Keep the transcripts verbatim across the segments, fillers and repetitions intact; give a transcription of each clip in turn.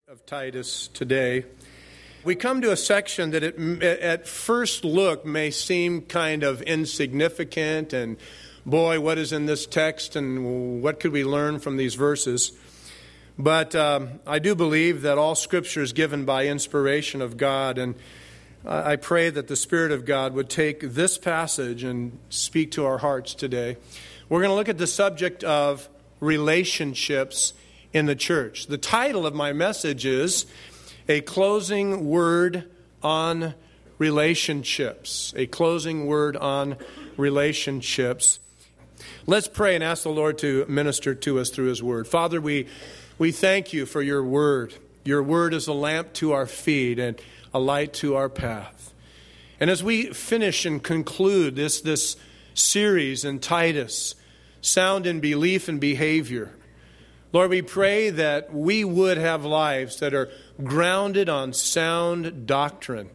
Of Titus today. We come to a section that it, at first look may seem kind of insignificant and boy, what is in this text and what could we learn from these verses? But um, I do believe that all Scripture is given by inspiration of God, and I pray that the Spirit of God would take this passage and speak to our hearts today. We're going to look at the subject of relationships in the church. The title of my message is A Closing Word on Relationships. A Closing Word on Relationships. Let's pray and ask the Lord to minister to us through His Word. Father, we, we thank You for Your Word. Your Word is a lamp to our feet and a light to our path. And as we finish and conclude this, this series in Titus, sound in belief and behavior, Lord, we pray that we would have lives that are grounded on sound doctrine.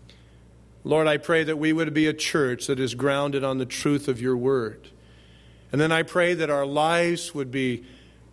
Lord, I pray that we would be a church that is grounded on the truth of Your Word. And then I pray that our lives would be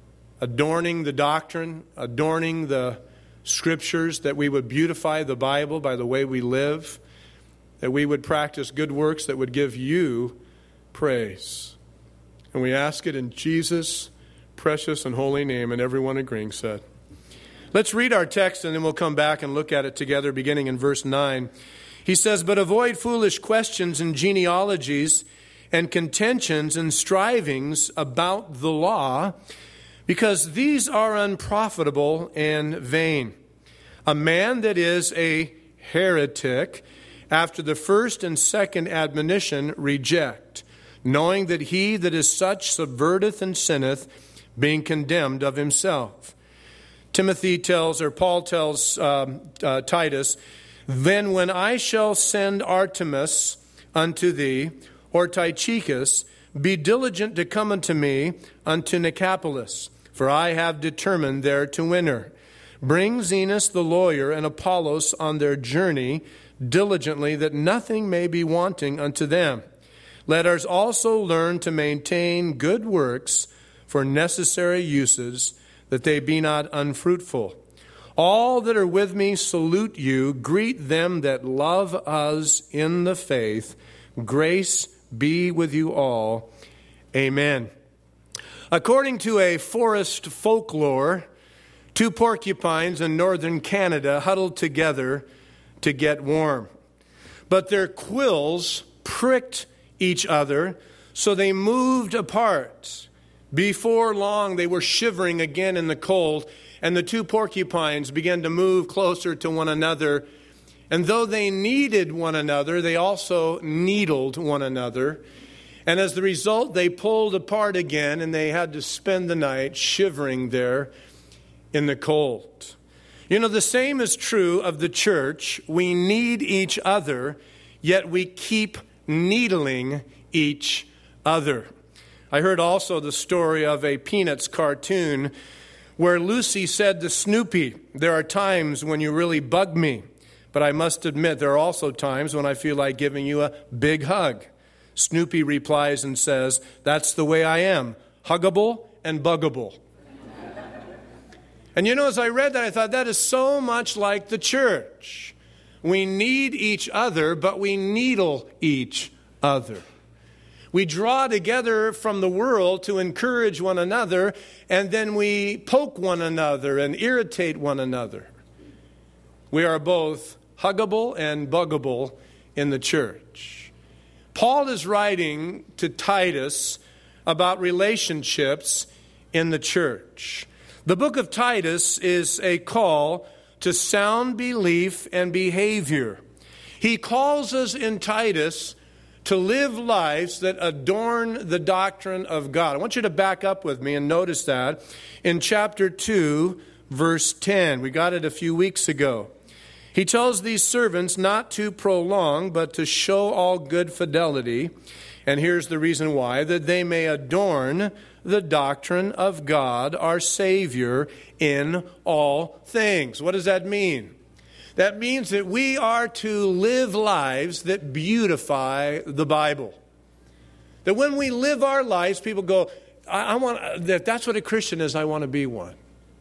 adorning the doctrine, adorning the Scriptures, that we would beautify the Bible by the way we live, that we would practice good works that would give You praise. And we ask it in Jesus' precious and holy name, and everyone agreeing said. Let's read our text and then we'll come back and look at it together beginning in verse nine. He says, "But avoid foolish questions and genealogies and contentions and strivings about the law, because these are unprofitable and vain. A man that is a heretic, after the first and second admonition, reject, knowing that he that is such subverteth and sinneth, being condemned of himself." Timothy tells, or Paul tells um, uh, Titus, "Then when I shall send Artemas unto thee, or Tychicus, be diligent to come unto me unto Nicopolis, for I have determined there to enter. Bring Zenas the lawyer and Apollos on their journey diligently, that nothing may be wanting unto them. Let us also learn to maintain good works for necessary uses, that they be not unfruitful. All that are with me salute you. Greet them that love us in the faith. Grace be with you all. Amen." According to a forest folklore, two porcupines in northern Canada huddled together to get warm. But their quills pricked each other, so they moved apart. Before long, they were shivering again in the cold, and the two porcupines began to move closer to one another. And though they needed one another, they also needled one another. And as the result, they pulled apart again, and they had to spend the night shivering there in the cold. You know, the same is true of the church. We need each other, yet we keep needling each other. I heard also the story of a Peanuts cartoon where Lucy said to Snoopy, "There are times when you really bug me, but I must admit there are also times when I feel like giving you a big hug." Snoopy replies and says, "That's the way I am, huggable and buggable." And you know, as I read that, I thought that is so much like the church. We need each other, but we needle each other. We draw together from the world to encourage one another, and then we poke one another and irritate one another. We are both huggable and buggable in the church. Paul is writing to Titus about relationships in the church. The book of Titus is a call to sound belief and behavior. He calls us in Titus to live lives that adorn the doctrine of God. I want you to back up with me and notice that in chapter two, verse ten. We got it a few weeks ago. He tells these servants not to prolong, but to show all good fidelity. And here's the reason why: that they may adorn the doctrine of God, our Savior, in all things. What does that mean? That means that we are to live lives that beautify the Bible. That when we live our lives, people go, I, I want that. That's what a Christian is. I want to be one.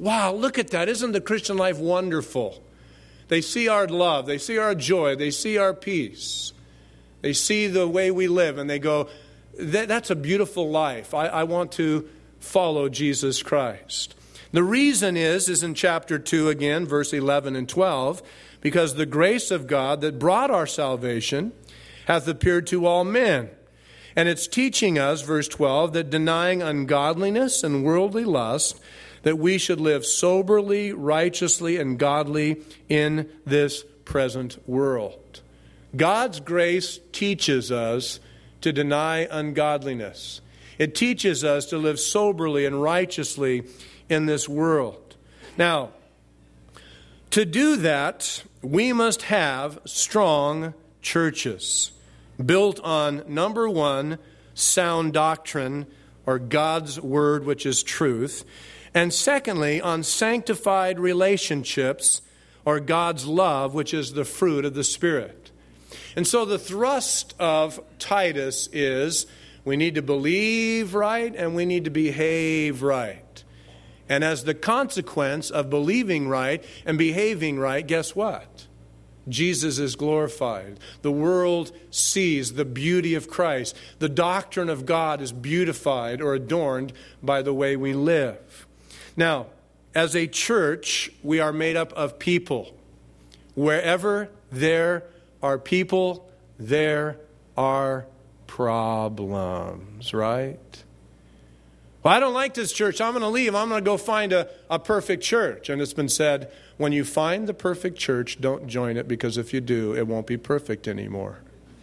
wow, look at that. Isn't the Christian life wonderful? They see our love. They see our joy. They see our peace. They see the way we live, and they go, that, that's a beautiful life. I, I want to follow Jesus Christ. The reason is, is in chapter two again, verse eleven and twelve, because the grace of God that brought our salvation hath appeared to all men. And it's teaching us, verse twelve, that denying ungodliness and worldly lust, that we should live soberly, righteously, and godly in this present world. God's grace teaches us to deny ungodliness. It teaches us to live soberly and righteously in this world. Now, to do that, we must have strong churches built on, number one, sound doctrine, or God's word, which is truth. And secondly, on sanctified relationships, or God's love, which is the fruit of the Spirit. And so the thrust of Titus is we need to believe right and we need to behave right. And as the consequence of believing right and behaving right, guess what? Jesus is glorified. The world sees the beauty of Christ. The doctrine of God is beautified or adorned by the way we live. Now, as a church, we are made up of people. Wherever there are people, there are problems, right? Well, I don't like this church. I'm going to leave. I'm going to go find a, a perfect church. And it's been said, when you find the perfect church, don't join it, because if you do, it won't be perfect anymore.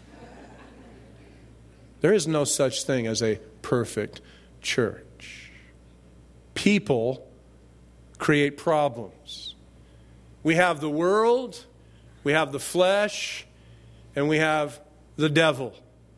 There is no such thing as a perfect church. People create problems. We have the world, we have the flesh, and we have the devil.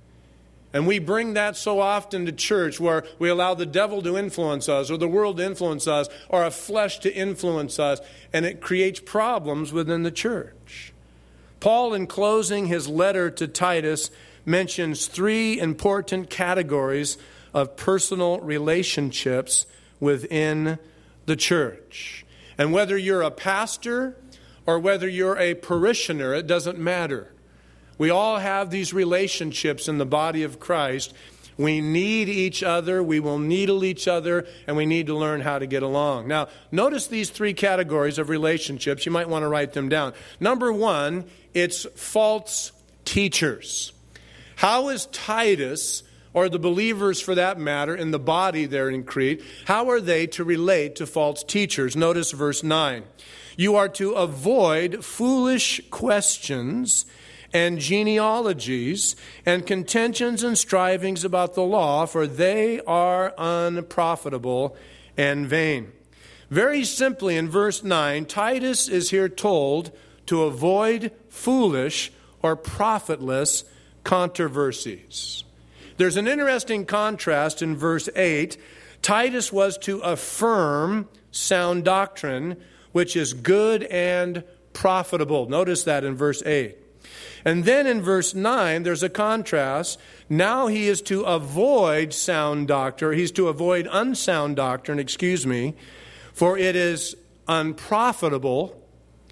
And we bring that so often to church, where we allow the devil to influence us, or the world to influence us, or a flesh to influence us, and it creates problems within the church. Paul, in closing his letter to Titus, mentions three important categories of personal relationships within the church. And whether you're a pastor or whether you're a parishioner, it doesn't matter. We all have these relationships in the body of Christ. We need each other, we will needle each other, and we need to learn how to get along. Now, notice these three categories of relationships. You might want to write them down. Number one, it's false teachers. How is Titus, or the believers for that matter, in the body there in Crete, how are they to relate to false teachers? Notice verse nine. You are to avoid foolish questions and genealogies, and contentions and strivings about the law, for they are unprofitable and vain. Very simply, in verse nine, Titus is here told to avoid foolish or profitless controversies. There's an interesting contrast in verse eight. Titus was to affirm sound doctrine, which is good and profitable. Notice that in verse eight. And then in verse nine, there's a contrast. Now he is to avoid sound doctrine. He's to avoid unsound doctrine, excuse me, for it is unprofitable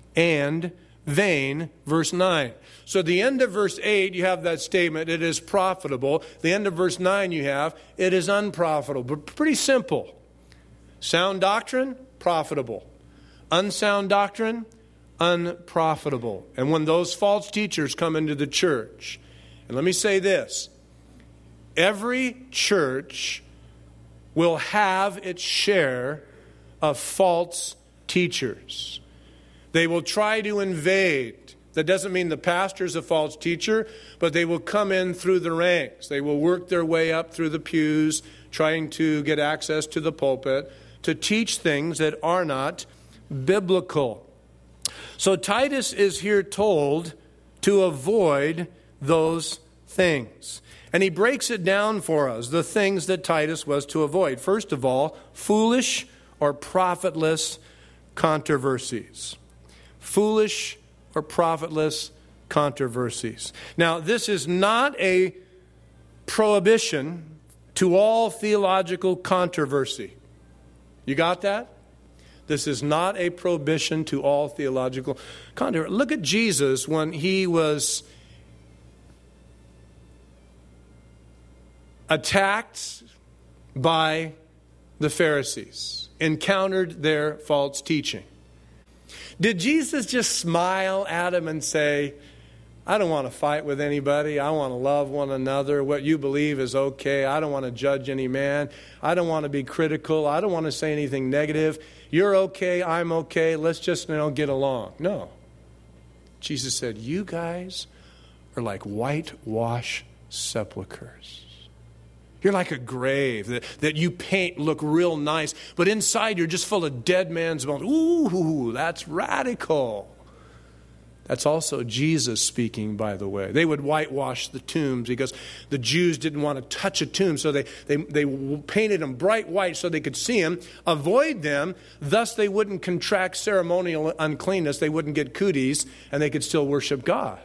and vain, verse nine. So the end of verse eight, you have that statement, it is profitable. The end of verse nine, you have, it is unprofitable. But pretty simple. Sound doctrine, profitable. Unsound doctrine, unprofitable. And when those false teachers come into the church, and let me say this, every church will have its share of false teachers. They will try to invade. That doesn't mean the pastor is a false teacher, but they will come in through the ranks. They will work their way up through the pews, trying to get access to the pulpit, to teach things that are not biblical. So Titus is here told to avoid those things. And he breaks it down for us, the things that Titus was to avoid. First of all, foolish or profitless controversies. Foolish or profitless controversies. Now, this is not a prohibition to all theological controversy. You got that? This is not a prohibition to all theological controversy. Look at Jesus when he was attacked by the Pharisees, encountered their false teaching. Did Jesus just smile at them and say, I don't want to fight with anybody. I want to love one another. What you believe is okay. I don't want to judge any man. I don't want to be critical. I don't want to say anything negative. You're okay. I'm okay. Let's just, you know, get along. No. Jesus said, you guys are like whitewashed sepulchres. You're like a grave that, that you paint look real nice, but inside you're just full of dead man's bones. Ooh, that's radical. That's also Jesus speaking, by the way. They would whitewash the tombs because the Jews didn't want to touch a tomb, so they, they, they painted them bright white so they could see them, avoid them, thus they wouldn't contract ceremonial uncleanness, they wouldn't get cooties, and they could still worship God.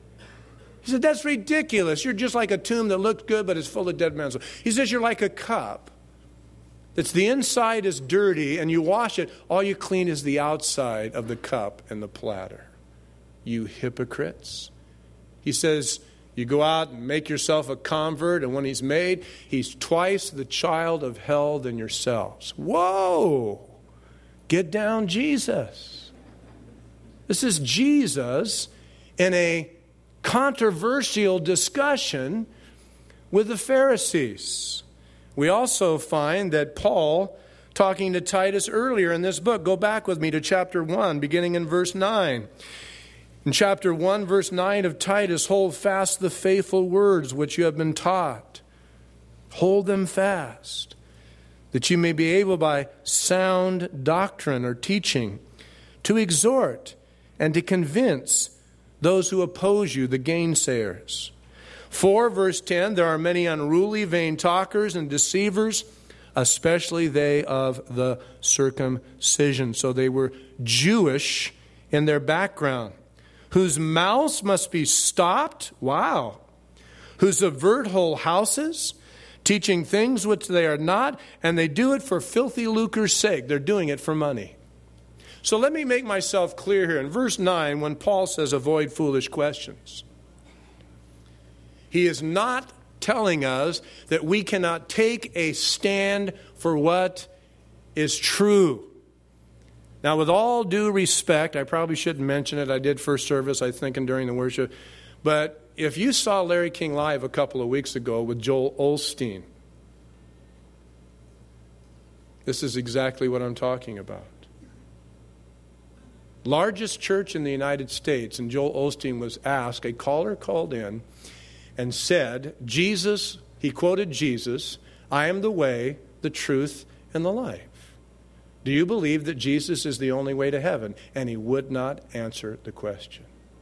He said, that's ridiculous. You're just like a tomb that looked good, but is full of dead man's bones. He says, you're like a cup. That's the inside is dirty, and you wash it. All you clean is the outside of the cup and the platter. You hypocrites. He says, you go out and make yourself a convert, and when he's made, he's twice the child of hell than yourselves. Whoa! Get down, Jesus. This is Jesus in a controversial discussion with the Pharisees. We also find that Paul, talking to Titus earlier in this book, go back with me to chapter one, beginning in verse nine. In chapter one, verse nine of Titus, hold fast the faithful words which you have been taught. Hold them fast, that you may be able by sound doctrine or teaching to exhort and to convince those who oppose you, the gainsayers. For, verse ten, there are many unruly, vain talkers and deceivers, especially they of the circumcision. So they were Jewish in their background, whose mouths must be stopped. Wow. Who subvert whole houses, teaching things which they are not, and they do it for filthy lucre's sake. They're doing it for money. So let me make myself clear here. In verse nine, when Paul says avoid foolish questions, he is not telling us that we cannot take a stand for what is true. Now, with all due respect, I probably shouldn't mention it. I did first service, I think, and during the worship. But if you saw Larry King live a couple of weeks ago with Joel Osteen, this is exactly what I'm talking about. Largest church in the United States, and Joel Osteen was asked, a caller called in and said, Jesus, he quoted Jesus, I am the way, the truth, and the life. Do you believe that Jesus is the only way to heaven? And he would not answer the question.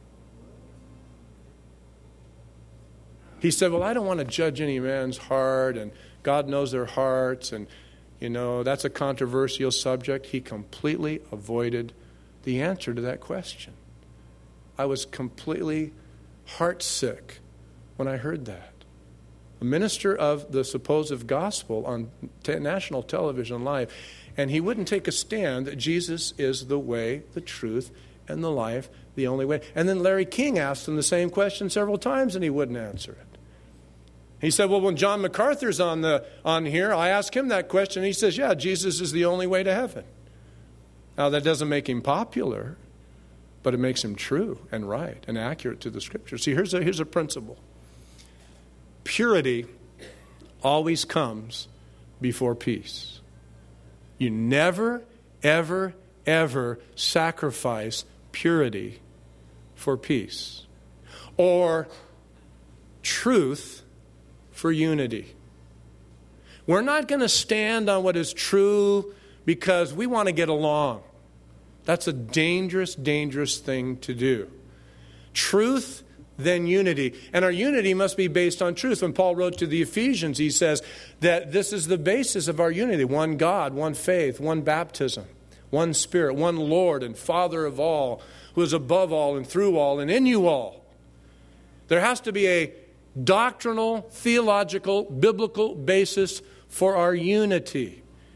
He said, well, I don't want to judge any man's heart, and God knows their hearts, and, you know, that's a controversial subject. He completely avoided the answer to that question. I was completely heartsick when I heard that. A minister of the supposed gospel on t- national television live, and he wouldn't take a stand that Jesus is the way, the truth, and the life, the only way. And then Larry King asked him the same question several times, and he wouldn't answer it. He said, well, when John MacArthur's on the on here, I asked him that question, and he says, yeah, Jesus is the only way to heaven. Now, that doesn't make him popular, but it makes him true and right and accurate to the Scripture. See, here's a, here's a principle. Purity always comes before peace. You never, ever, ever sacrifice purity for peace or truth for unity. We're not going to stand on what is true because we want to get along. That's a dangerous, dangerous thing to do. Truth, then unity. And our unity must be based on truth. When Paul wrote to the Ephesians, he says that this is the basis of our unity. One God, one faith, one baptism, one Spirit, one Lord and Father of all, who is above all and through all and in you all. There has to be a doctrinal, theological, biblical basis for our unity.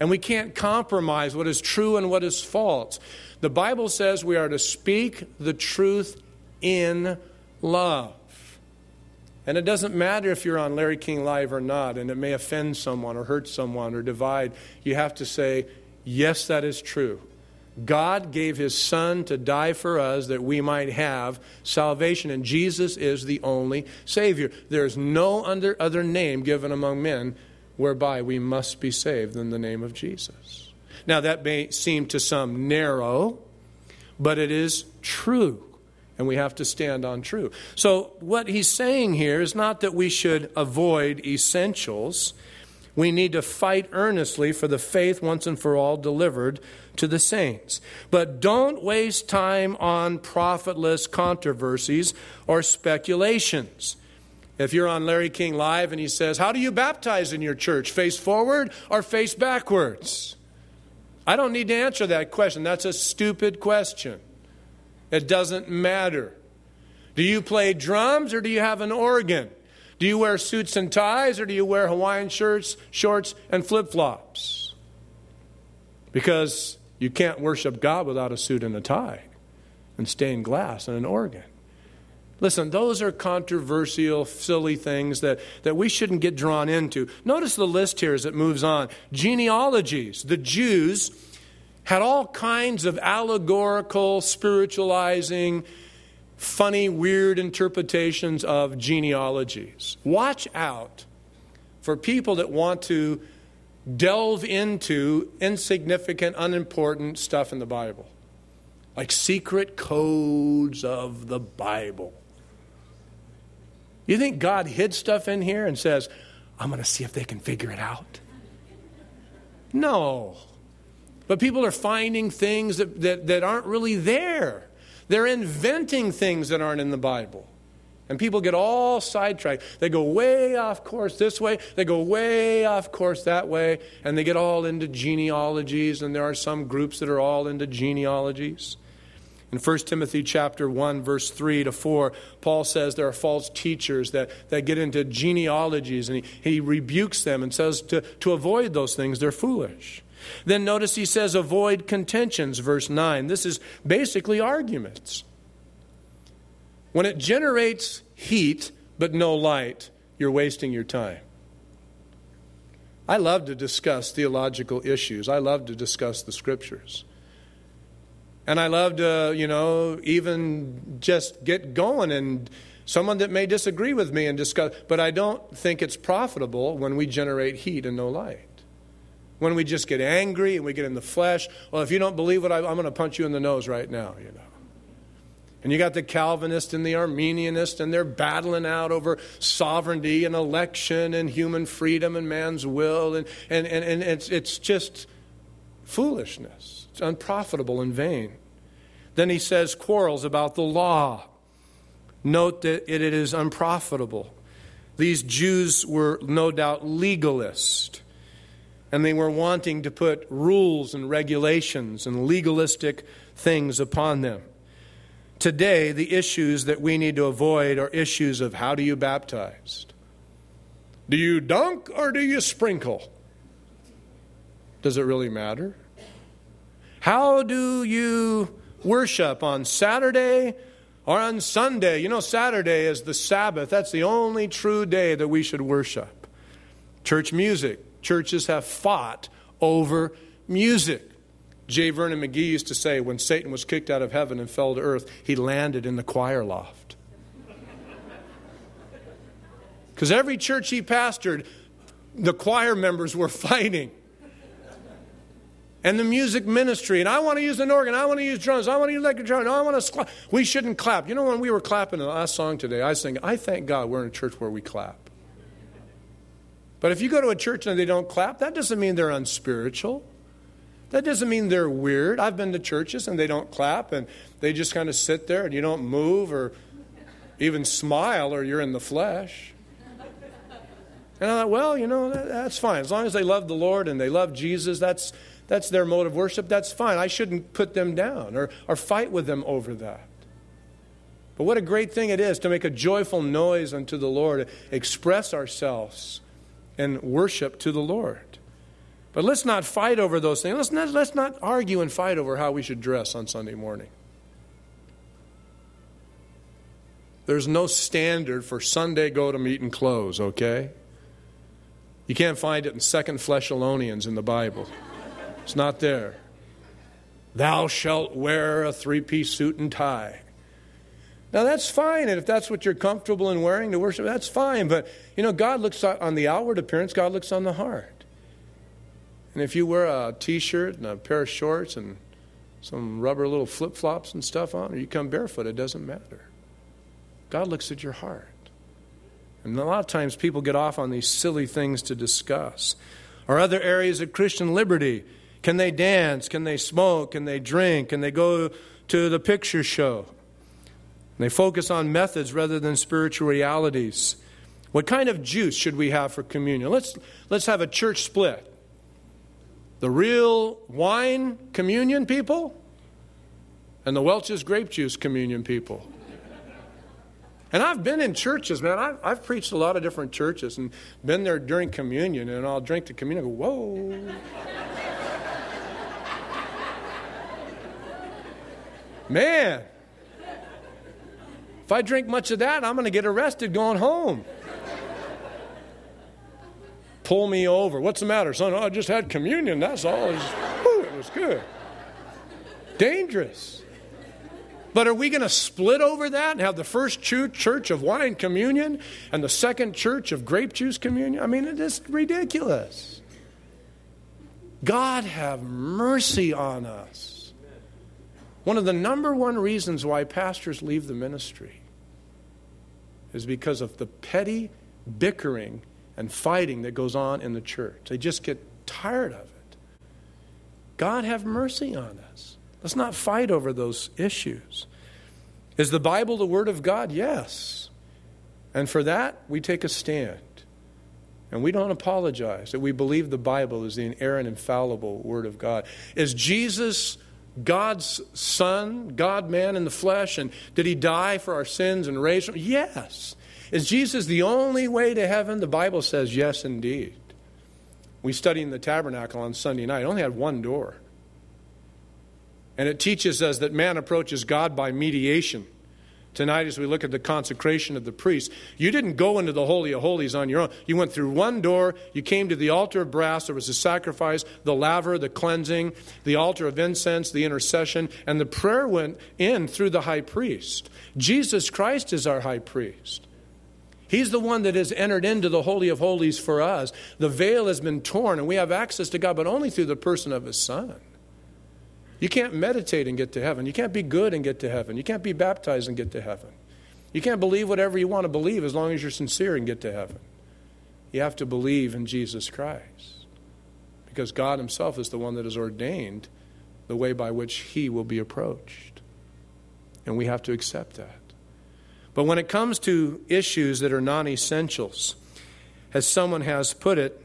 And we can't compromise what is true and what is false. The Bible says we are to speak the truth in love. And it doesn't matter if you're on Larry King Live or not, and it may offend someone or hurt someone or divide. You have to say, yes, that is true. God gave His Son to die for us that we might have salvation, and Jesus is the only Savior. There is no other, other name given among men whereby we must be saved than the name of Jesus. Now, that may seem to some narrow, but it is true. And we have to stand on true. So what he's saying here is not that we should avoid essentials. We need to fight earnestly for the faith once and for all delivered to the saints. But don't waste time on profitless controversies or speculations. If you're on Larry King Live and he says, how do you baptize in your church? Face forward or face backwards? I don't need to answer that question. That's a stupid question. It doesn't matter. Do you play drums or do you have an organ? Do you wear suits and ties or do you wear Hawaiian shirts, shorts, and flip-flops? Because you can't worship God without a suit and a tie and stained glass and an organ. Listen, those are controversial, silly things that, that we shouldn't get drawn into. Notice the list here as it moves on. Genealogies. The Jews had all kinds of allegorical, spiritualizing, funny, weird interpretations of genealogies. Watch out for people that want to delve into insignificant, unimportant stuff in the Bible. Like secret codes of the Bible. You think God hid stuff in here and says, I'm going to see if they can figure it out? No. But people are finding things that, that, that aren't really there. They're inventing things that aren't in the Bible. And people get all sidetracked. They go way off course this way. They go way off course that way. And they get all into genealogies. And there are some groups that are all into genealogies. In First Timothy chapter one, verse three to four, Paul says there are false teachers that, that get into genealogies. And he, he rebukes them and says to, to avoid those things. They're foolish. Then notice he says, avoid contentions, verse nine. This is basically arguments. When it generates heat but no light, you're wasting your time. I love to discuss theological issues. I love to discuss the Scriptures. And I love to, you know, even just get going and someone that may disagree with me and discuss. But I don't think it's profitable when we generate heat and no light. When we just get angry and we get in the flesh. Well, if you don't believe what I, I'm going to punch you in the nose right now, you know. And you got the Calvinist and the Arminianist, and they're battling out over sovereignty and election and human freedom and man's will. And, and, and, and it's, it's just foolishness. It's unprofitable and vain. Then he says quarrels about the law. Note that it, it is unprofitable. These Jews were no doubt legalist. And they were wanting to put rules and regulations and legalistic things upon them. Today, the issues that we need to avoid are issues of how do you baptize? Do you dunk or do you sprinkle? Does it really matter? How do you worship on Saturday or on Sunday? You know, Saturday is the Sabbath. That's the only true day that we should worship. Church music. Churches have fought over music. J. Vernon McGee used to say when Satan was kicked out of heaven and fell to earth, he landed in the choir loft. Because every church he pastored, the choir members were fighting. And the music ministry, and I want to use an organ, I want to use drums, I want to use electric drum, I want to clap. We shouldn't clap. You know, when we were clapping in the last song today, I was thinking, I thank God we're in a church where we clap. But if you go to a church and they don't clap, that doesn't mean they're unspiritual. That doesn't mean they're weird. I've been to churches and they don't clap and they just kind of sit there and you don't move or even smile or you're in the flesh. And I thought, well, you know, that, that's fine. As long as they love the Lord and they love Jesus, that's that's their mode of worship, that's fine. I shouldn't put them down or, or fight with them over that. But what a great thing it is to make a joyful noise unto the Lord, express ourselves and worship to the Lord. But let's not fight over those things. Let's not, let's not argue and fight over how we should dress on Sunday morning. There's no standard for Sunday go-to-meeting clothes, okay? You can't find it in Second Thessalonians in the Bible. It's not there. Thou shalt wear a three-piece suit and tie. Now that's fine, and if that's what you're comfortable in wearing to worship, that's fine. But, you know, God looks on the outward appearance, God looks on the heart. And if you wear a T-shirt and a pair of shorts and some rubber little flip-flops and stuff on, or you come barefoot, it doesn't matter. God looks at your heart. And a lot of times people get off on these silly things to discuss. Or other areas of Christian liberty. Can they dance? Can they smoke? Can they drink? Can they go to the picture show? They focus on methods rather than spiritual realities. What kind of juice should we have for communion? Let's, let's have a church split. The real wine communion people and the Welch's grape juice communion people. And I've been in churches, man. I've, I've preached a lot of different churches and been there during communion, and I'll drink the communion and go, whoa. Man, if I drink much of that, I'm going to get arrested going home. Pull me over. What's the matter, son? Oh, I just had communion, that's all. It was, whew, it was good. Dangerous. But are we going to split over that and have the first church of wine communion and the second church of grape juice communion? I mean, it is ridiculous. God have mercy on us. One of the number one reasons why pastors leave the ministry is because of the petty bickering and fighting that goes on in the church. They just get tired of it. God have mercy on us. Let's not fight over those issues. Is the Bible the Word of God? Yes. And for that, we take a stand. And we don't apologize that we believe the Bible is the inerrant, infallible Word of God. Is Jesus God's Son, God-man in the flesh, and did He die for our sins and raise Him? Yes. Is Jesus the only way to heaven? The Bible says yes, indeed. We studied in the tabernacle on Sunday night. It only had one door. And it teaches us that man approaches God by mediation. Tonight, as we look at the consecration of the priest, you didn't go into the Holy of Holies on your own. You went through one door. You came to the altar of brass. There was the sacrifice, the laver, the cleansing, the altar of incense, the intercession, and the prayer went in through the high priest. Jesus Christ is our high priest. He's the one that has entered into the Holy of Holies for us. The veil has been torn, and we have access to God, but only through the person of His Son. You can't meditate and get to heaven. You can't be good and get to heaven. You can't be baptized and get to heaven. You can't believe whatever you want to believe as long as you're sincere and get to heaven. You have to believe in Jesus Christ, because God Himself is the one that has ordained the way by which He will be approached. And we have to accept that. But when it comes to issues that are non-essentials, as someone has put it,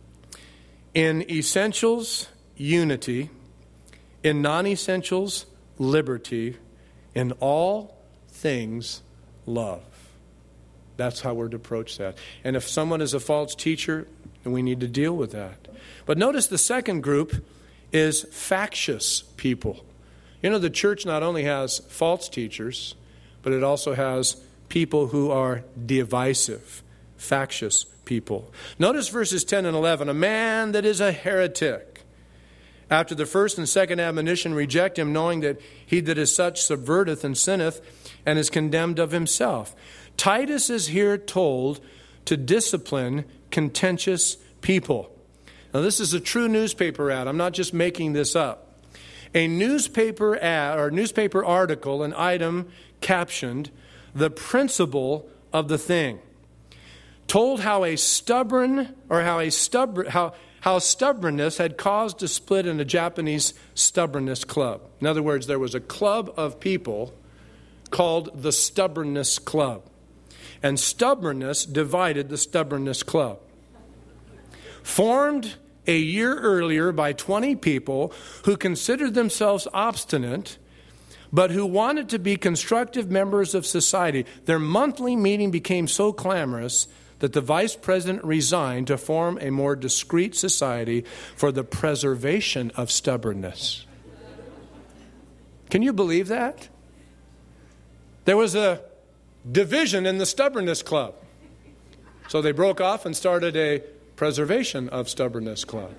in essentials, unity. In non-essentials, liberty. In all things, love. That's how we're to approach that. And if someone is a false teacher, then we need to deal with that. But notice the second group is factious people. You know, the church not only has false teachers, but it also has people who are divisive, factious people. Notice verses ten and eleven. A man that is a heretic. After the first and second admonition, reject him, knowing that he that is such subverteth and sinneth, and is condemned of himself. Titus is here told to discipline contentious people. Now, this is a true newspaper ad. I'm not just making this up. A newspaper ad or newspaper article, an item captioned, "The Principle of the Thing," told how a stubborn or how a stubborn how how stubbornness had caused a split in a Japanese stubbornness club. In other words, there was a club of people called the Stubbornness Club. And stubbornness divided the Stubbornness Club. Formed a year earlier by twenty people who considered themselves obstinate, but who wanted to be constructive members of society. Their monthly meeting became so clamorous that the vice president resigned to form a more discreet society for the preservation of stubbornness. Can you believe that? There was a division in the stubbornness club. So they broke off and started a preservation of stubbornness club.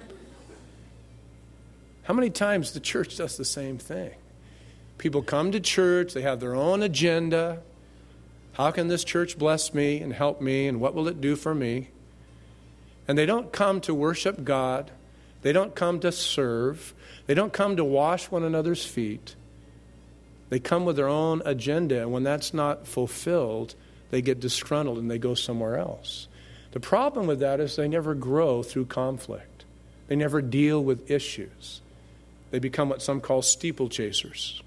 How many times the church does the same thing? People come to church, they have their own agenda. How can this church bless me and help me, and what will it do for me? And they don't come to worship God. They don't come to serve. They don't come to wash one another's feet. They come with their own agenda, and when that's not fulfilled, they get disgruntled and they go somewhere else. The problem with that is they never grow through conflict. They never deal with issues. They become what some call steeplechasers,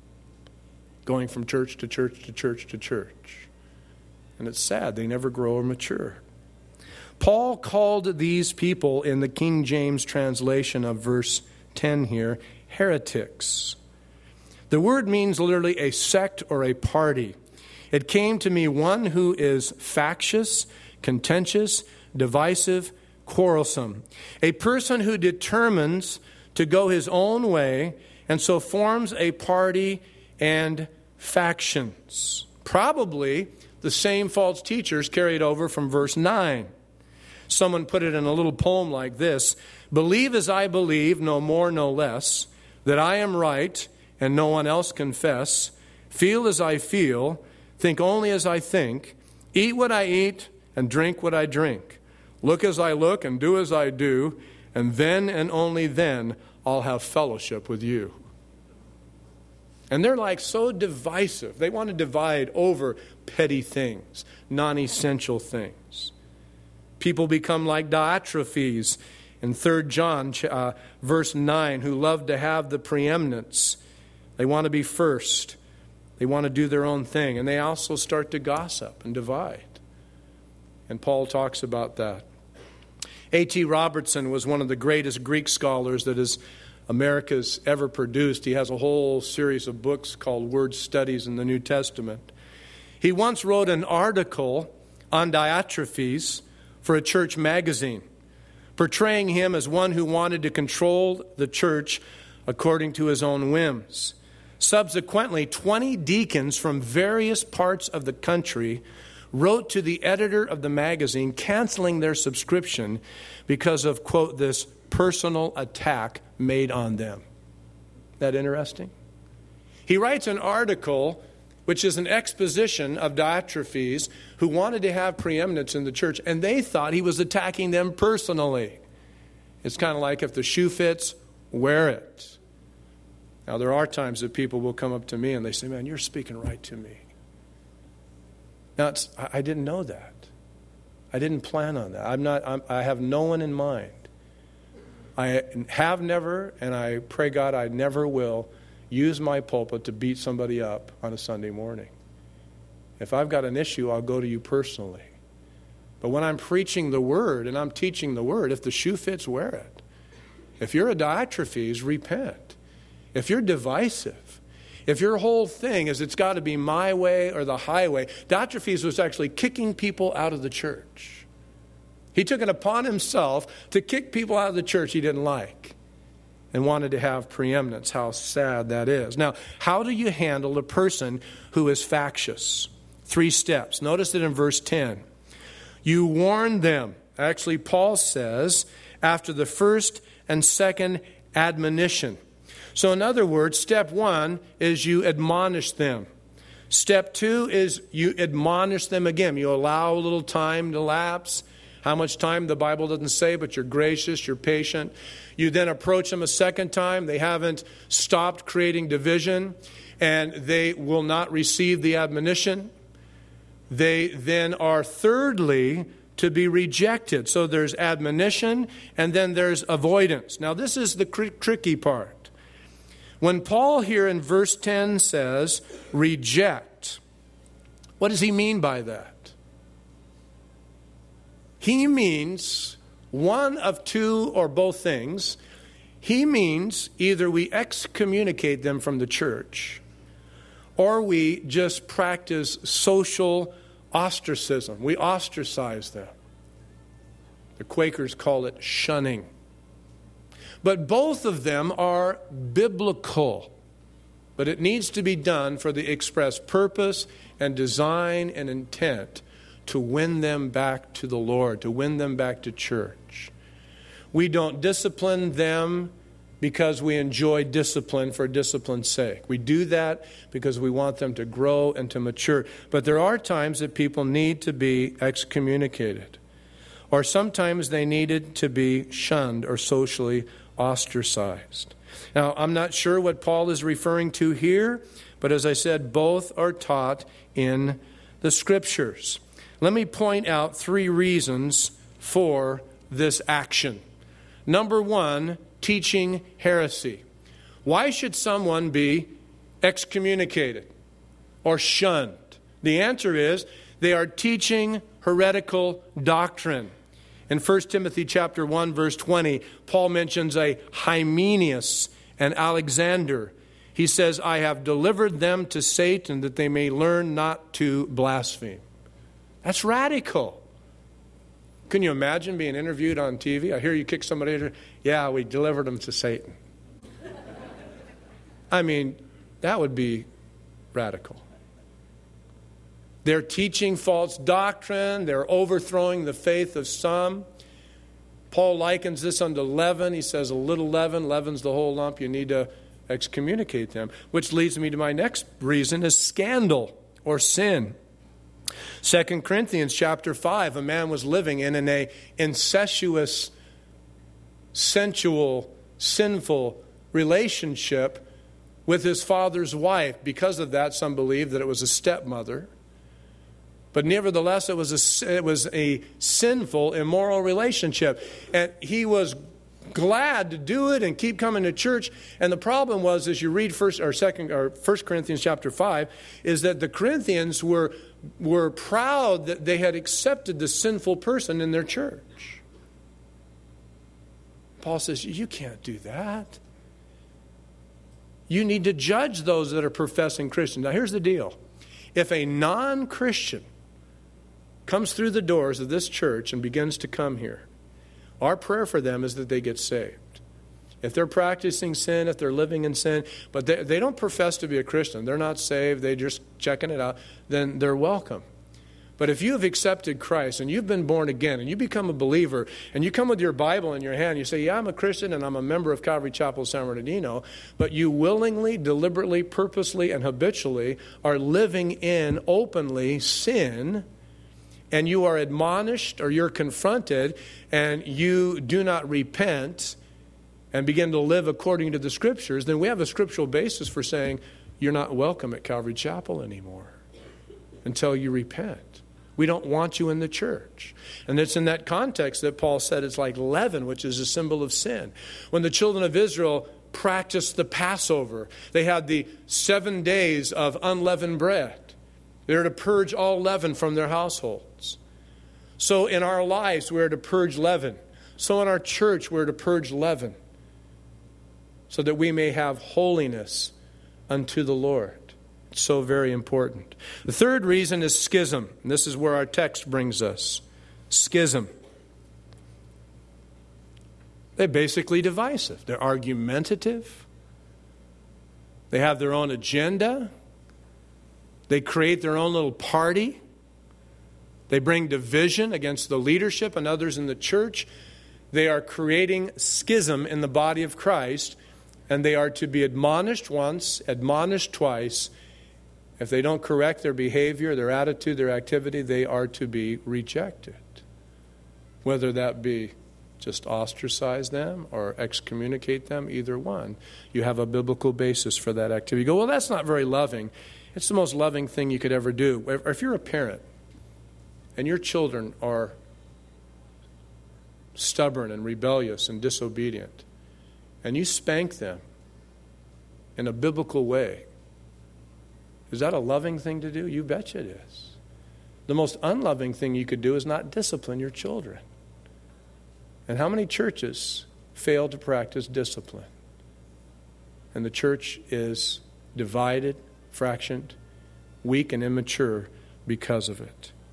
going from church to church to church to church. And it's sad, they never grow or mature. Paul called these people in the King James translation of verse ten here, heretics. The word means literally a sect or a party. It came to me one who is factious, contentious, divisive, quarrelsome. A person who determines to go his own way and so forms a party and factions. Probably the same false teachers carried over from verse nine. Someone put it in a little poem like this: believe as I believe, no more, no less, that I am right and no one else confess, feel as I feel, think only as I think, eat what I eat and drink what I drink, look as I look and do as I do, and then and only then I'll have fellowship with you. And they're like so divisive. They want to divide over petty things, non-essential things. People become like Diotrephes in Third John uh, verse nine, who love to have the preeminence. They want to be first. They want to do their own thing. And they also start to gossip and divide. And Paul talks about that. A T Robertson was one of the greatest Greek scholars that is America's ever produced. He has a whole series of books called Word Studies in the New Testament. He once wrote an article on Diotrephes for a church magazine, portraying him as one who wanted to control the church according to his own whims. Subsequently, twenty deacons from various parts of the country wrote to the editor of the magazine canceling their subscription because of, quote, this personal attack made on them. That interesting? He writes an article which is an exposition of Diotrephes, who wanted to have preeminence in the church, and they thought he was attacking them personally. It's kind of like, if the shoe fits, wear it. Now, there are times that people will come up to me and they say, man, you're speaking right to me. Now, it's, I didn't know that. I didn't plan on that. I'm not. I'm, I have no one in mind. I have never, and I pray God I never will, use my pulpit to beat somebody up on a Sunday morning. If I've got an issue, I'll go to you personally. But when I'm preaching the Word and I'm teaching the Word, if the shoe fits, wear it. If you're a Diotrephes, repent. If you're divisive, if your whole thing is it's got to be my way or the highway, Diotrephes was actually kicking people out of the church. He took it upon himself to kick people out of the church he didn't like and wanted to have preeminence. How sad that is. Now, how do you handle a person who is factious? Three steps. Notice it in verse ten. You warn them. Actually, Paul says, after the first and second admonition. So in other words, step one is you admonish them. Step two is you admonish them again. You allow a little time to lapse. How much time, the Bible doesn't say, but you're gracious, you're patient. You then approach them a second time. They haven't stopped creating division, and they will not receive the admonition. They then are thirdly to be rejected. So there's admonition, and then there's avoidance. Now this is the cr- tricky part. When Paul here in verse ten says, reject, what does he mean by that? He means one of two or both things. He means either we excommunicate them from the church, or we just practice social Ostracism. We ostracize them. The Quakers call it shunning. But both of them are biblical. But it needs to be done for the express purpose and design and intent to win them back to the Lord, to win them back to church. We don't discipline them because we enjoy discipline for discipline's sake. We do that because we want them to grow and to mature. But there are times that people need to be excommunicated. Or sometimes they needed to be shunned or socially ostracized. Now, I'm not sure what Paul is referring to here, but as I said, both are taught in the Scriptures. Let me point out three reasons for this action. Number one, teaching heresy. Why should someone be excommunicated or shunned? The answer is they are teaching heretical doctrine. In First Timothy chapter one, verse twenty, Paul mentions a Hymenaeus and Alexander. He says, I have delivered them to Satan that they may learn not to blaspheme. That's radical. Can you imagine being interviewed on T V? I hear you kick somebody. Yeah, we delivered them to Satan. I mean, that would be radical. They're teaching false doctrine. They're overthrowing the faith of some. Paul likens this unto leaven. He says a little leaven leavens the whole lump. You need to excommunicate them. Which leads me to my next reason is scandal or sin. Second Corinthians chapter five, a man was living in an incestuous, sensual, sinful relationship with his father's wife. Because of that, some believe that it was a stepmother. But nevertheless, it was a, it was a sinful, immoral relationship. And he was glad to do it and keep coming to church. And the problem was, as you read first or second or First Corinthians chapter five, is that the Corinthians were were proud that they had accepted the sinful person in their church. Paul says, you can't do that. You need to judge those that are professing Christians. Now here's the deal. If a non-Christian comes through the doors of this church and begins to come here, our prayer for them is that they get saved. If they're practicing sin, if they're living in sin, but they, they don't profess to be a Christian, they're not saved, they're just checking it out, then they're welcome. But if you have accepted Christ and you've been born again and you become a believer and you come with your Bible in your hand, you say, yeah, I'm a Christian and I'm a member of Calvary Chapel San Bernardino, but you willingly, deliberately, purposely, and habitually are living in openly sin, and you are admonished or you're confronted and you do not repent and begin to live according to the Scriptures, then we have a scriptural basis for saying you're not welcome at Calvary Chapel anymore until you repent. We don't want you in the church. And it's in that context that Paul said it's like leaven, which is a symbol of sin. When the children of Israel practiced the Passover, they had the seven days of unleavened bread. They were to purge all leaven from their households. So in our lives, we're to purge leaven. So in our church, we're to purge leaven, so that we may have holiness unto the Lord. It's so very important. The third reason is schism. And this is where our text brings us. Schism. They're basically divisive. They're argumentative. They have their own agenda. They create their own little party. They bring division against the leadership and others in the church. They are creating schism in the body of Christ. And they are to be admonished once, admonished twice. If they don't correct their behavior, their attitude, their activity, they are to be rejected. Whether that be just ostracize them or excommunicate them, either one. You have a biblical basis for that activity. You go, well, that's not very loving. It's the most loving thing you could ever do. If you're a parent and your children are stubborn and rebellious and disobedient, and you spank them in a biblical way, is that a loving thing to do? You betcha it is. The most unloving thing you could do is not discipline your children. And how many churches fail to practice discipline? And the church is divided, fractioned, weak, and immature because of it.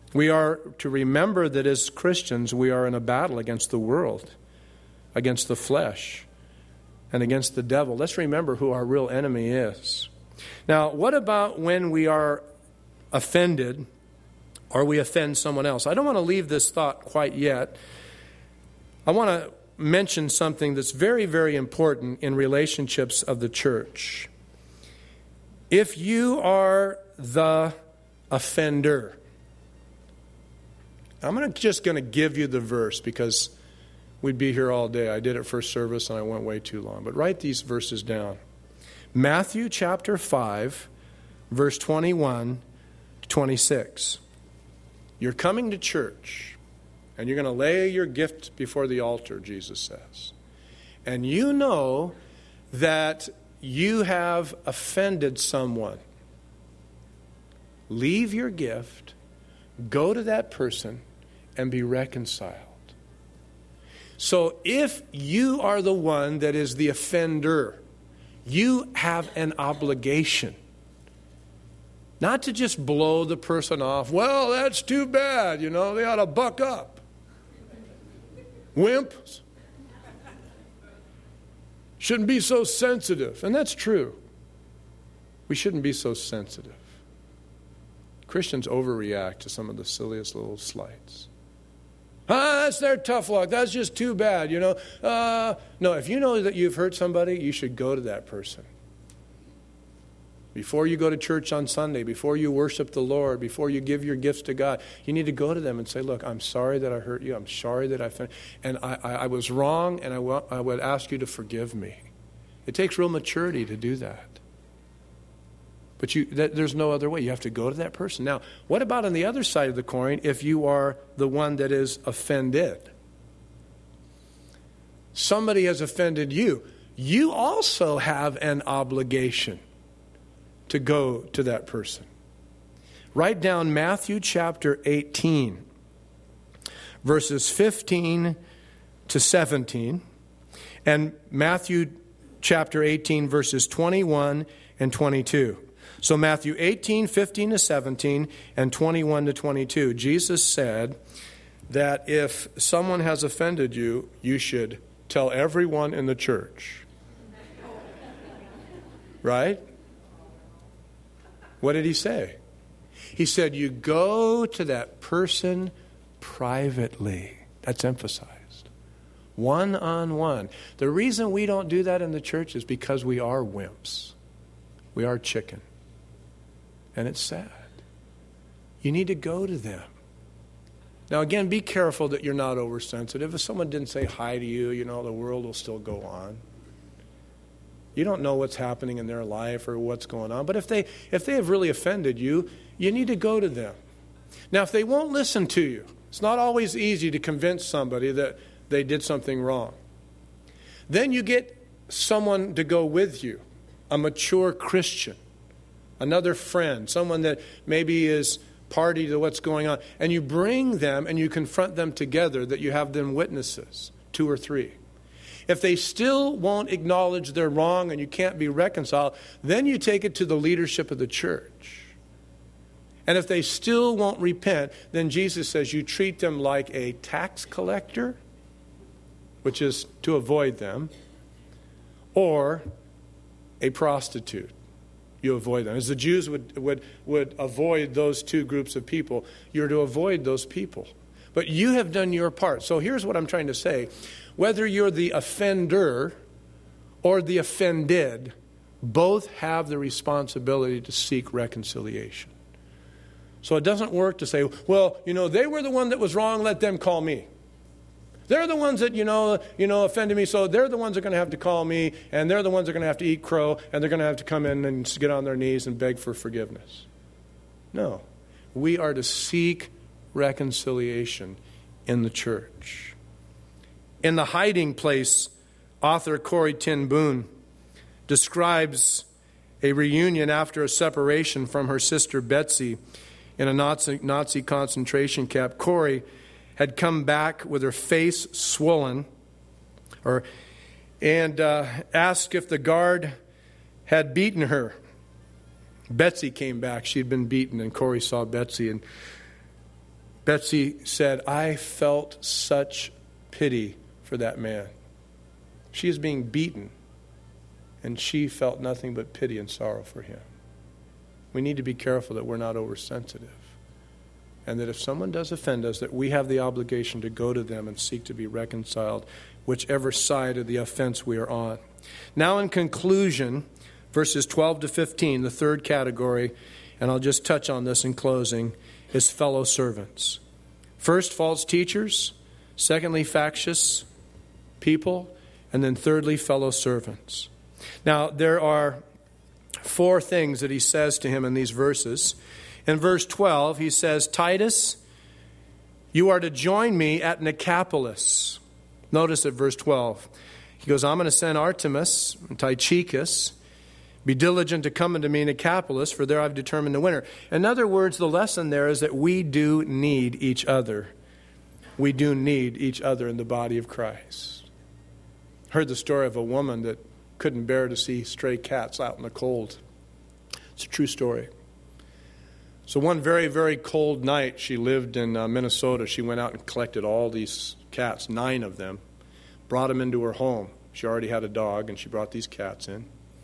We are to remember that as Christians, we are in a battle against the world, against the flesh, and against the devil. Let's remember who our real enemy is. Now, what about when we are offended or we offend someone else? I don't want to leave this thought quite yet. I want to mention something that's very, very important in relationships of the church. If you are the offender, I'm gonna, just going to give you the verse because we'd be here all day. I did it first service and I went way too long. But write these verses down. Matthew chapter five, verse twenty-one to twenty-six. You're coming to church and you're going to lay your gift before the altar, Jesus says. And you know that you have offended someone. Leave your gift, go to that person, and be reconciled. So if you are the one that is the offender, you have an obligation not to just blow the person off. Well, that's too bad, you know, they ought to buck up. Wimps. Shouldn't be so sensitive. And that's true. We shouldn't be so sensitive. Christians overreact to some of the silliest little slights. Ah, that's their tough luck. That's just too bad, you know. Uh, no, if you know that you've hurt somebody, you should go to that person. Before you go to church on Sunday, before you worship the Lord, before you give your gifts to God, you need to go to them and say, look, I'm sorry that I hurt you. I'm sorry that I offended, and I, I, I was wrong, and I, w- I would ask you to forgive me. It takes real maturity to do that. But you, that, there's no other way. You have to go to that person. Now, what about on the other side of the coin if you are the one that is offended? Somebody has offended you. You also have an obligation to go to that person. Write down Matthew chapter eighteen, verses fifteen to seventeen, and Matthew chapter eighteen, verses twenty-one and twenty-two. So Matthew eighteen, fifteen to seventeen, and twenty-one to twenty-two. Jesus said that if someone has offended you, you should tell everyone in the church. Right? What did he say? He said, you go to that person privately. That's emphasized. One-on-one. The reason we don't do that in the church is because we are wimps. We are chicken. And it's sad. You need to go to them. Now, again, be careful that you're not oversensitive. If someone didn't say hi to you, you know, the world will still go on. You don't know what's happening in their life or what's going on. But if they if they have really offended you, you need to go to them. Now, if they won't listen to you, it's not always easy to convince somebody that they did something wrong. Then you get someone to go with you, a mature Christian, another friend, someone that maybe is party to what's going on. And you bring them and you confront them together, that you have them witnesses, two or three. If they still won't acknowledge they're wrong and you can't be reconciled, then you take it to the leadership of the church. And if they still won't repent, then Jesus says you treat them like a tax collector, which is to avoid them, or a prostitute. You avoid them. As the Jews would, would, would avoid those two groups of people, you're to avoid those people. But you have done your part. So here's what I'm trying to say. Whether you're the offender or the offended, both have the responsibility to seek reconciliation. So it doesn't work to say, well, you know, they were the one that was wrong, let them call me. They're the ones that, you know, you know, offended me, so they're the ones that are going to have to call me, and they're the ones that are going to have to eat crow, and they're going to have to come in and get on their knees and beg for forgiveness. No. We are to seek reconciliation in the church. In The Hiding Place, author Corrie ten Boom describes a reunion after a separation from her sister Betsy in a Nazi, Nazi concentration camp. Corrie had come back with her face swollen, or and uh, asked if the guard had beaten her. Betsy came back. She had been beaten, and Corrie saw Betsy, and Betsy said, I felt such pity for that man. She is being beaten, and she felt nothing but pity and sorrow for him. We need to be careful that we're not oversensitive, and that if someone does offend us, that we have the obligation to go to them and seek to be reconciled, whichever side of the offense we are on. Now, in conclusion, verses twelve to fifteen, the third category, and I'll just touch on this in closing, is fellow servants. First, false teachers. Secondly, factious people. And then thirdly, fellow servants. Now, there are four things that he says to him in these verses. In verse twelve, he says, Titus, you are to join me at Nicopolis. Notice at verse twelve. He goes, I'm going to send Artemas and Tychicus. Be diligent to come unto me in Nicopolis, for there I've determined to winter. In other words, the lesson there is that we do need each other. We do need each other in the body of Christ. Heard the story of a woman that couldn't bear to see stray cats out in the cold. It's a true story. So one very, very cold night, she lived in uh, Minnesota. She went out and collected all these cats, nine of them, brought them into her home. She already had a dog, and she brought these cats in.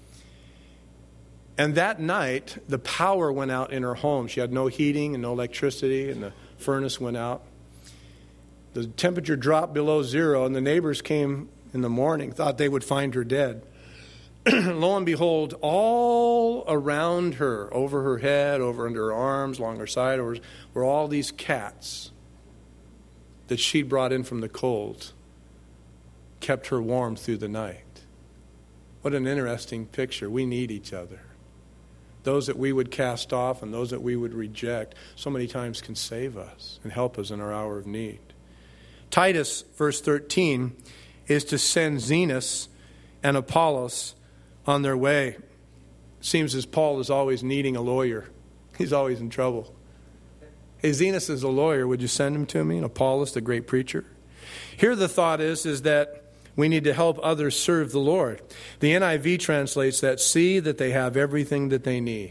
And that night, the power went out in her home. She had no heating and no electricity, and the furnace went out. The temperature dropped below zero, and the neighbors came in the morning, thought they would find her dead. Lo and behold, all around her, over her head, over under her arms, along her side, over, were all these cats that she'd brought in from the cold, kept her warm through the night. What an interesting picture. We need each other. Those that we would cast off and those that we would reject so many times can save us and help us in our hour of need. Titus, verse thirteen, is to send Zenas and Apollos on their way. It seems as Paul is always needing a lawyer. He's always in trouble. Hey, Zenas is a lawyer. Would you send him to me? And Apollos, the great preacher. Here the thought is, is that we need to help others serve the Lord. The N I V translates that, see that they have everything that they need.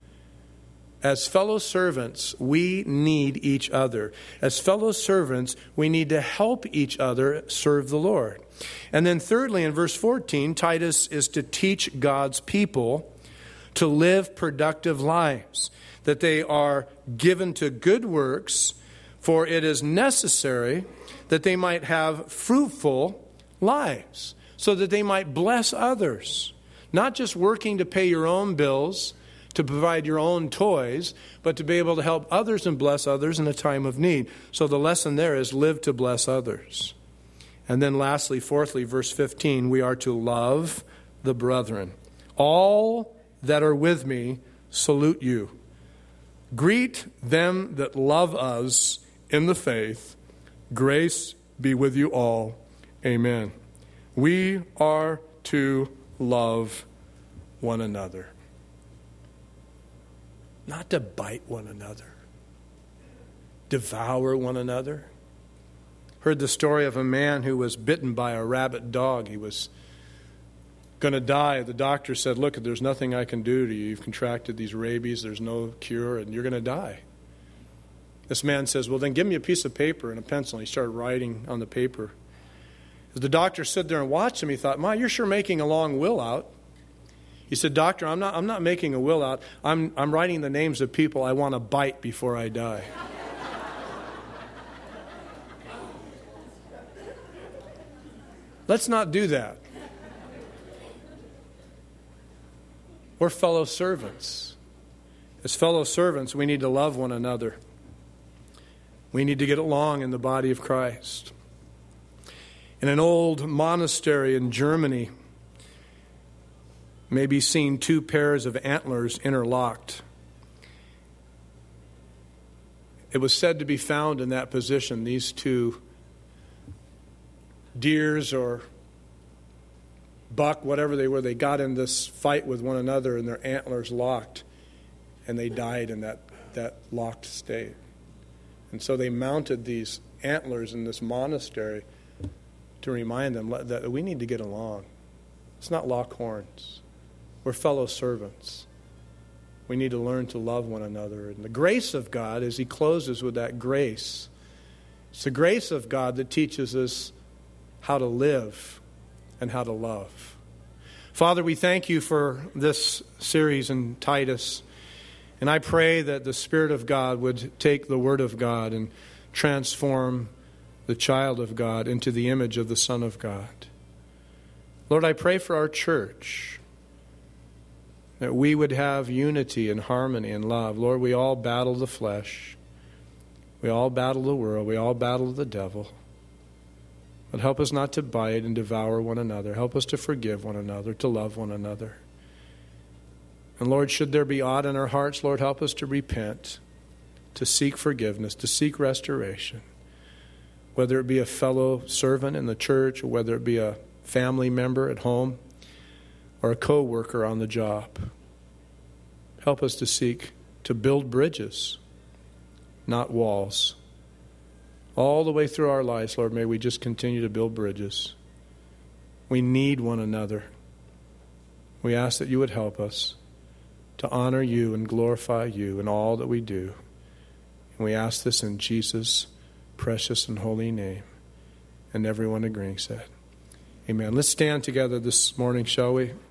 As fellow servants, we need each other. As fellow servants, we need to help each other serve the Lord. And then thirdly, in verse fourteen, Titus is to teach God's people to live productive lives, that they are given to good works, for it is necessary that they might have fruitful lives, so that they might bless others. Not just working to pay your own bills, to provide your own toys, but to be able to help others and bless others in a time of need. So the lesson there is live to bless others. And then lastly, fourthly, verse fifteen, we are to love the brethren. All that are with me salute you. Greet them that love us in the faith. Grace be with you all. Amen. We are to love one another. Not to bite one another, devour one another. Heard the story of a man who was bitten by a rabid dog. He was going to die. The doctor said, look, there's nothing I can do to you. You've contracted these rabies. There's no cure, and you're going to die. This man says, well, then give me a piece of paper and a pencil. And he started writing on the paper. As the doctor stood there and watched him, he thought, Ma, you're sure making a long will out. He said, Doctor, I'm not I'm not making a will out. I'm I'm writing the names of people I want to bite before I die. Let's not do that. We're fellow servants. As fellow servants, we need to love one another. We need to get along in the body of Christ. In an old monastery in Germany, may be seen two pairs of antlers interlocked. It was said to be found in that position, these two deers or buck, whatever they were, they got in this fight with one another and their antlers locked, and they died in that, that locked state. And so they mounted these antlers in this monastery to remind them that we need to get along. Let's not lock horns. We're fellow servants. We need to learn to love one another. And the grace of God, as he closes with that grace, it's the grace of God that teaches us how to live and how to love. Father, we thank you for this series in Titus. And I pray that the Spirit of God would take the Word of God and transform the child of God into the image of the Son of God. Lord, I pray for our church, that we would have unity and harmony and love. Lord, we all battle the flesh. We all battle the world. We all battle the devil. But help us not to bite and devour one another. Help us to forgive one another, to love one another. And Lord, should there be aught in our hearts, Lord, help us to repent, to seek forgiveness, to seek restoration. Whether it be a fellow servant in the church, or whether it be a family member at home, or a co-worker on the job. Help us to seek to build bridges, not walls. All the way through our lives, Lord, may we just continue to build bridges. We need one another. We ask that you would help us to honor you and glorify you in all that we do. And we ask this in Jesus' precious and holy name. And everyone agreeing said, amen. Let's stand together this morning, shall we?